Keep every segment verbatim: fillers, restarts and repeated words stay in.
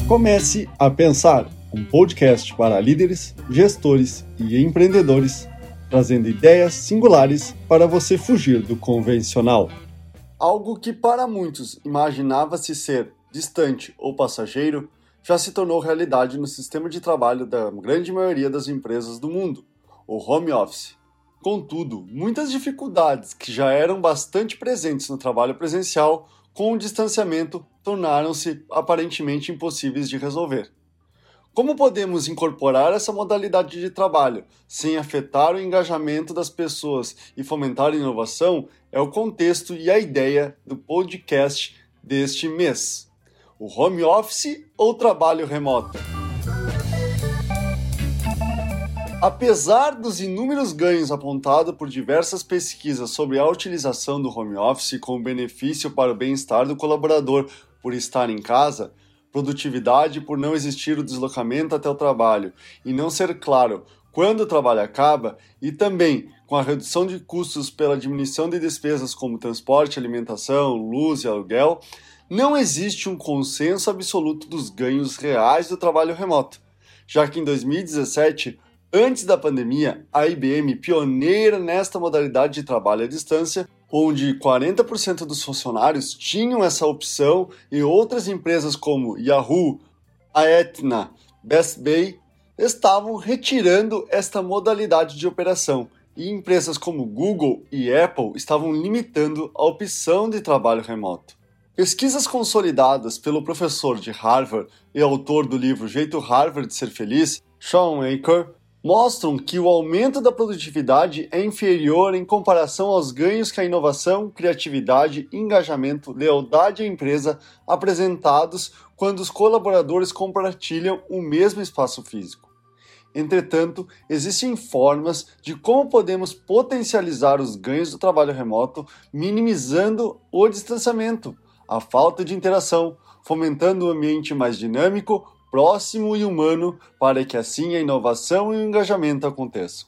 Comece a Pensar, um podcast para líderes, gestores e empreendedores, trazendo ideias singulares para você fugir do convencional. Algo que para muitos imaginava-se ser distante ou passageiro, já se tornou realidade no sistema de trabalho da grande maioria das empresas do mundo, o home office. Contudo, muitas dificuldades que já eram bastante presentes no trabalho presencial, com o distanciamento, tornaram-se aparentemente impossíveis de resolver. Como podemos incorporar essa modalidade de trabalho sem afetar o engajamento das pessoas e fomentar a inovação é o contexto e a ideia do podcast deste mês. O home office ou trabalho remoto? Apesar dos inúmeros ganhos apontados por diversas pesquisas sobre a utilização do home office como benefício para o bem-estar do colaborador por estar em casa, produtividade por não existir o deslocamento até o trabalho e não ser claro quando o trabalho acaba, e também com a redução de custos pela diminuição de despesas como transporte, alimentação, luz e aluguel, não existe um consenso absoluto dos ganhos reais do trabalho remoto, já que em dois mil e dezessete, antes da pandemia, a I B M, pioneira nesta modalidade de trabalho à distância, onde quarenta por cento dos funcionários tinham essa opção e outras empresas como Yahoo, a Aetna, Best Buy, estavam retirando esta modalidade de operação e empresas como Google e Apple estavam limitando a opção de trabalho remoto. Pesquisas consolidadas pelo professor de Harvard e autor do livro Jeito Harvard de Ser Feliz, Shawn Achor, mostram que o aumento da produtividade é inferior em comparação aos ganhos que a inovação, criatividade, engajamento, lealdade à empresa apresentados quando os colaboradores compartilham o mesmo espaço físico. Entretanto, existem formas de como podemos potencializar os ganhos do trabalho remoto, minimizando o distanciamento, a falta de interação, fomentando um ambiente mais dinâmico, próximo e humano, para que assim a inovação e o engajamento aconteçam.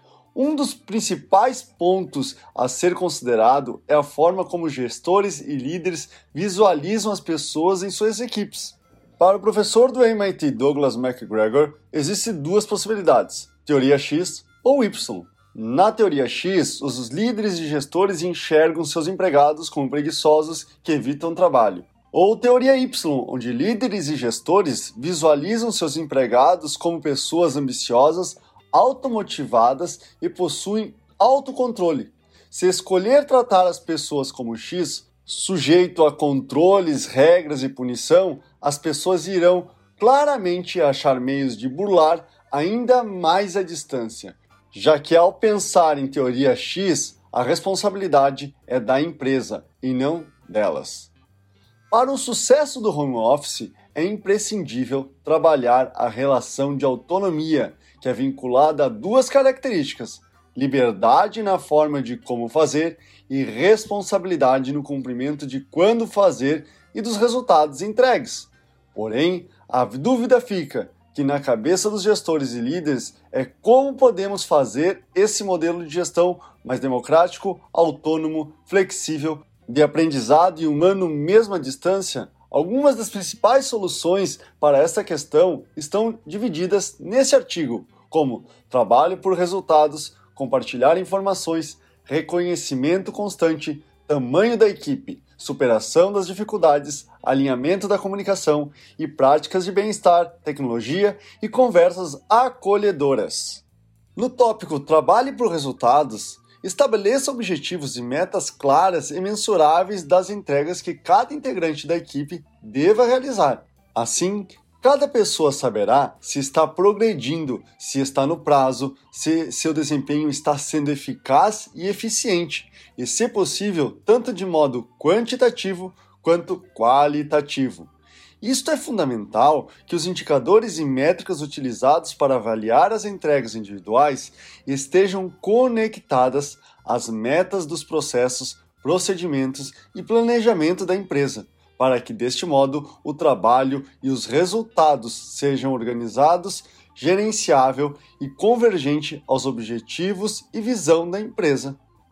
Um dos principais pontos a ser considerado é a forma como gestores e líderes visualizam as pessoas em suas equipes. Para o professor do M I T Douglas McGregor, existem duas possibilidades, teoria X ou Y. Na teoria X, os líderes e gestores enxergam seus empregados como preguiçosos que evitam trabalho. Ou teoria Y, onde líderes e gestores visualizam seus empregados como pessoas ambiciosas, automotivadas e possuem autocontrole. Se escolher tratar as pessoas como X, sujeito a controles, regras e punição, as pessoas irão claramente achar meios de burlar ainda mais a distância, já que ao pensar em teoria X, a responsabilidade é da empresa e não delas. Para o sucesso do home office, é imprescindível trabalhar a relação de autonomia, que é vinculada a duas características: liberdade na forma de como fazer e responsabilidade no cumprimento de quando fazer e dos resultados entregues. Porém, a dúvida fica que na cabeça dos gestores e líderes é como podemos fazer esse modelo de gestão mais democrático, autônomo, flexível, de aprendizado e humano mesmo à distância. Algumas das principais soluções para essa questão estão divididas nesse artigo, como trabalho por resultados, compartilhar informações, reconhecimento constante, tamanho da equipe, superação das dificuldades, alinhamento da comunicação e práticas de bem-estar, tecnologia e conversas acolhedoras. No tópico trabalhe por resultados, estabeleça objetivos e metas claras e mensuráveis das entregas que cada integrante da equipe deva realizar. Assim, cada pessoa saberá se está progredindo, se está no prazo, se seu desempenho está sendo eficaz e eficiente, e, se possível, tanto de modo quantitativo quanto qualitativo. Isto é fundamental que os indicadores e métricas utilizados para avaliar as entregas individuais estejam conectadas às metas dos processos, procedimentos e planejamento da empresa, para que, deste modo, o trabalho e os resultados sejam organizados, gerenciável e convergente aos objetivos e visão da empresa.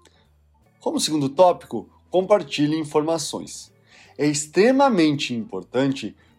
Como segundo tópico, compartilhe informações. É extremamente importante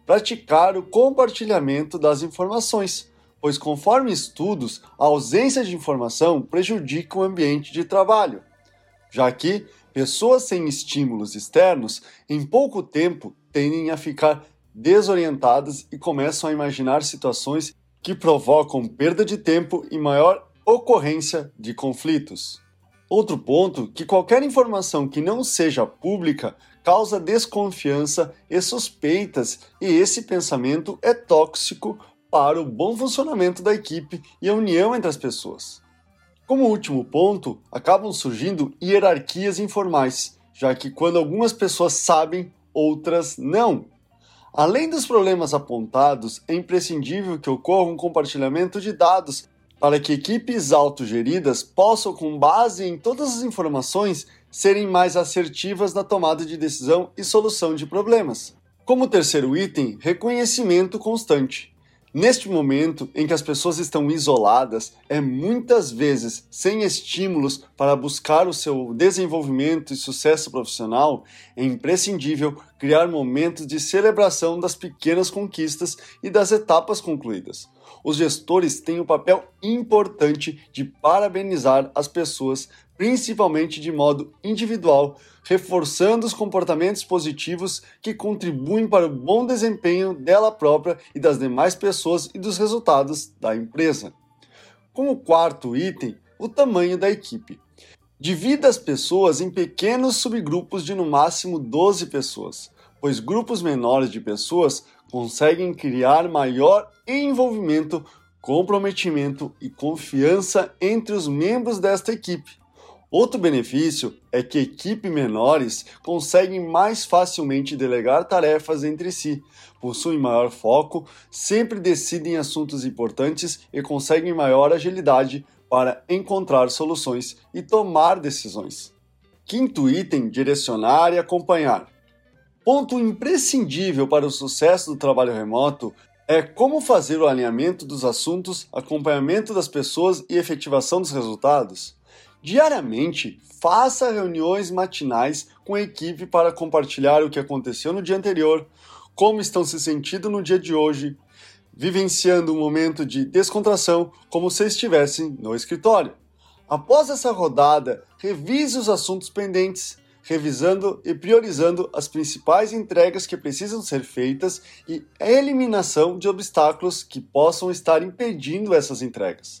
praticar o compartilhamento das informações, pois, conforme estudos, a ausência de informação prejudica o ambiente de trabalho, já que pessoas sem estímulos externos, em pouco tempo, tendem a ficar desorientadas e começam a imaginar situações que provocam perda de tempo e maior ocorrência de conflitos. Outro ponto, que qualquer informação que não seja pública causa desconfiança e suspeitas, e esse pensamento é tóxico para o bom funcionamento da equipe e a união entre as pessoas. Como último ponto, acabam surgindo hierarquias informais, já que quando algumas pessoas sabem, outras não. Além dos problemas apontados, é imprescindível que ocorra um compartilhamento de dados para que equipes autogeridas possam, com base em todas as informações, serem mais assertivas na tomada de decisão e solução de problemas. Como terceiro item, reconhecimento constante. Neste momento em que as pessoas estão isoladas, é muitas vezes sem estímulos para buscar o seu desenvolvimento e sucesso profissional, é imprescindível criar momentos de celebração das pequenas conquistas e das etapas concluídas. Os gestores têm um papel importante de parabenizar as pessoas, principalmente de modo individual, reforçando os comportamentos positivos que contribuem para o bom desempenho dela própria e das demais pessoas e dos resultados da empresa. Como quarto item, o tamanho da equipe. Divida as pessoas em pequenos subgrupos de no máximo doze pessoas, pois grupos menores de pessoas conseguem criar maior envolvimento, comprometimento e confiança entre os membros desta equipe. Outro benefício é que equipes menores conseguem mais facilmente delegar tarefas entre si, possuem maior foco, sempre decidem assuntos importantes e conseguem maior agilidade para encontrar soluções e tomar decisões. Quinto item, direcionar e acompanhar. Ponto imprescindível para o sucesso do trabalho remoto é como fazer o alinhamento dos assuntos, acompanhamento das pessoas e efetivação dos resultados. Diariamente, faça reuniões matinais com a equipe para compartilhar o que aconteceu no dia anterior, como estão se sentindo no dia de hoje, vivenciando um momento de descontração como se estivessem no escritório. Após essa rodada, revise os assuntos pendentes, revisando e priorizando as principais entregas que precisam ser feitas e a eliminação de obstáculos que possam estar impedindo essas entregas.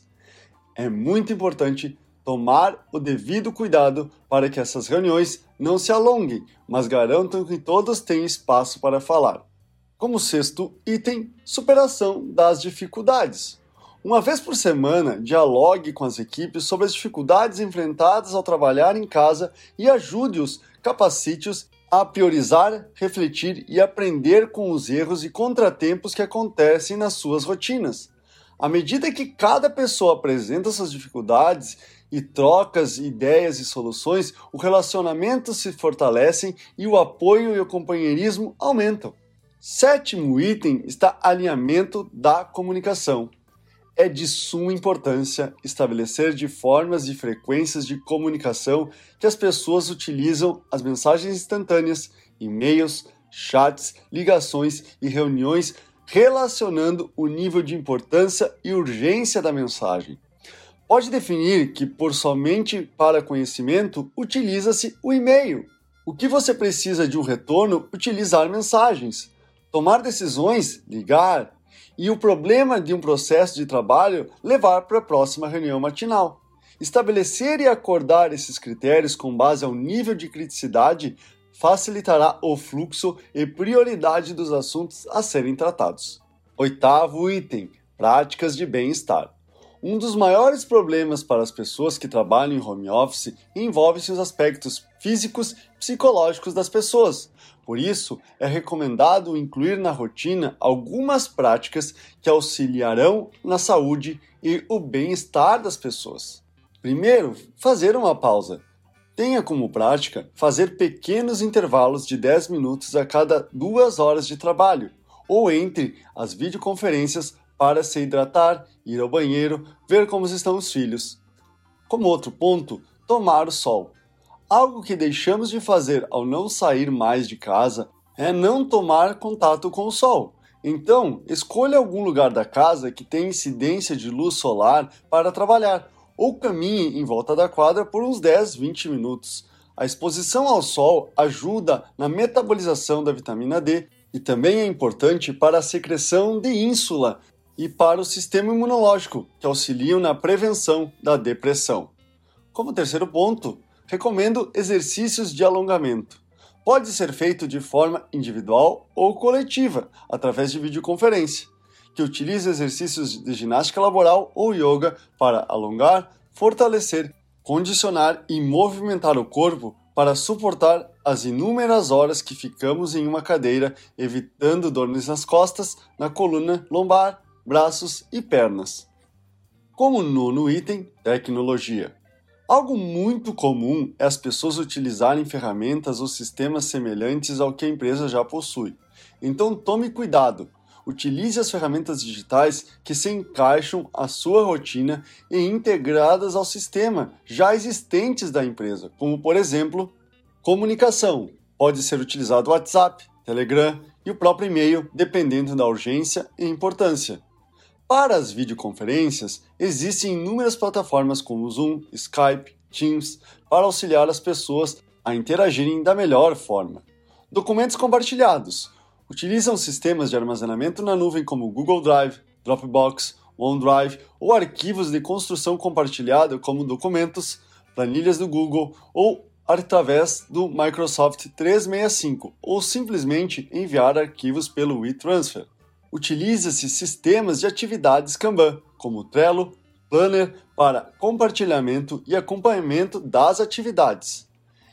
É muito importante tomar o devido cuidado para que essas reuniões não se alonguem, mas garantam que todos tenham espaço para falar. Como sexto item, superação das dificuldades. Uma vez por semana, dialogue com as equipes sobre as dificuldades enfrentadas ao trabalhar em casa e ajude-os, capacite-os a priorizar, refletir e aprender com os erros e contratempos que acontecem nas suas rotinas. À medida que cada pessoa apresenta suas dificuldades e troca ideias e soluções, o relacionamento se fortalecem e o apoio e o companheirismo aumentam. Sétimo item está alinhamento da comunicação. É de suma importância estabelecer de formas e frequências de comunicação que as pessoas utilizam as mensagens instantâneas, e-mails, chats, ligações e reuniões, relacionando o nível de importância e urgência da mensagem. Pode definir que, por somente para conhecimento, utiliza-se o e-mail. O que você precisa de um retorno, utilizar mensagens. Tomar decisões, ligar. E o problema de um processo de trabalho, levar para a próxima reunião matinal. Estabelecer e acordar esses critérios com base ao nível de criticidade facilitará o fluxo e prioridade dos assuntos a serem tratados. Oitavo item, práticas de bem-estar. Um dos maiores problemas para as pessoas que trabalham em home office envolve-se os aspectos físicos e psicológicos das pessoas. Por isso, é recomendado incluir na rotina algumas práticas que auxiliarão na saúde e o bem-estar das pessoas. Primeiro, fazer uma pausa. Tenha como prática fazer pequenos intervalos de dez minutos a cada duas horas de trabalho, ou entre as videoconferências para se hidratar, ir ao banheiro, ver como estão os filhos. Como outro ponto, tomar o sol. Algo que deixamos de fazer ao não sair mais de casa é não tomar contato com o sol. Então, escolha algum lugar da casa que tenha incidência de luz solar para trabalhar, ou caminhe em volta da quadra por uns dez, vinte minutos. A exposição ao sol ajuda na metabolização da vitamina D e também é importante para a secreção de ínsula e para o sistema imunológico, que auxiliam na prevenção da depressão. Como terceiro ponto, recomendo exercícios de alongamento. Pode ser feito de forma individual ou coletiva, através de videoconferência, que utiliza exercícios de ginástica laboral ou yoga para alongar, fortalecer, condicionar e movimentar o corpo para suportar as inúmeras horas que ficamos em uma cadeira, evitando dores nas costas, na coluna lombar, braços e pernas. Como nono item, tecnologia. Algo muito comum é as pessoas utilizarem ferramentas ou sistemas semelhantes ao que a empresa já possui. Então tome cuidado. Utilize as ferramentas digitais que se encaixam à sua rotina e integradas ao sistema já existentes da empresa, como por exemplo, comunicação. Pode ser utilizado o WhatsApp, Telegram e o próprio e-mail, dependendo da urgência e importância. Para as videoconferências, existem inúmeras plataformas como Zoom, Skype, Teams, para auxiliar as pessoas a interagirem da melhor forma. Documentos compartilhados. Utilizam sistemas de armazenamento na nuvem como Google Drive, Dropbox, OneDrive ou arquivos de construção compartilhada como documentos, planilhas do Google ou através do Microsoft trezentos e sessenta e cinco ou simplesmente enviar arquivos pelo WeTransfer. Utiliza-se sistemas de atividades Kanban, como Trello, Planner, para compartilhamento e acompanhamento das atividades.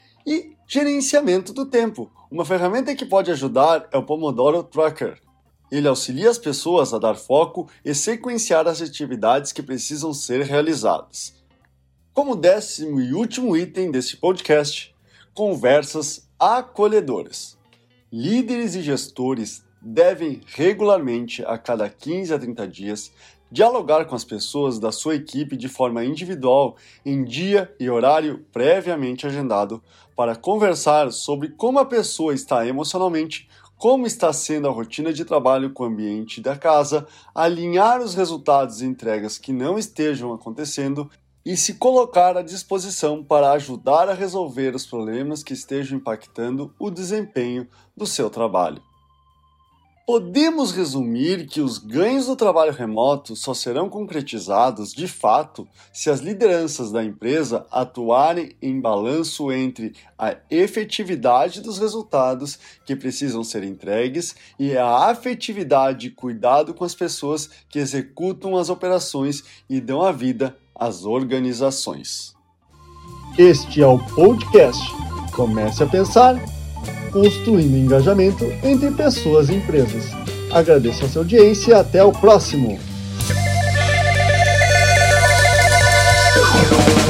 E gerenciamento do tempo. Uma ferramenta que pode ajudar é o Pomodoro Tracker. Ele auxilia as pessoas a dar foco e sequenciar as atividades que precisam ser realizadas. Como décimo e último item deste podcast, conversas acolhedoras. Líderes e gestores devem regularmente, a cada quinze a trinta dias, dialogar com as pessoas da sua equipe de forma individual em dia e horário previamente agendado para conversar sobre como a pessoa está emocionalmente, como está sendo a rotina de trabalho com o ambiente da casa, alinhar os resultados e entregas que não estejam acontecendo e se colocar à disposição para ajudar a resolver os problemas que estejam impactando o desempenho do seu trabalho. Podemos resumir que os ganhos do trabalho remoto só serão concretizados de fato se as lideranças da empresa atuarem em balanço entre a efetividade dos resultados que precisam ser entregues e a afetividade e cuidado com as pessoas que executam as operações e dão a vida às organizações. Este é o podcast Comece a Pensar, construindo engajamento entre pessoas e empresas. Agradeço a sua audiência e até o próximo!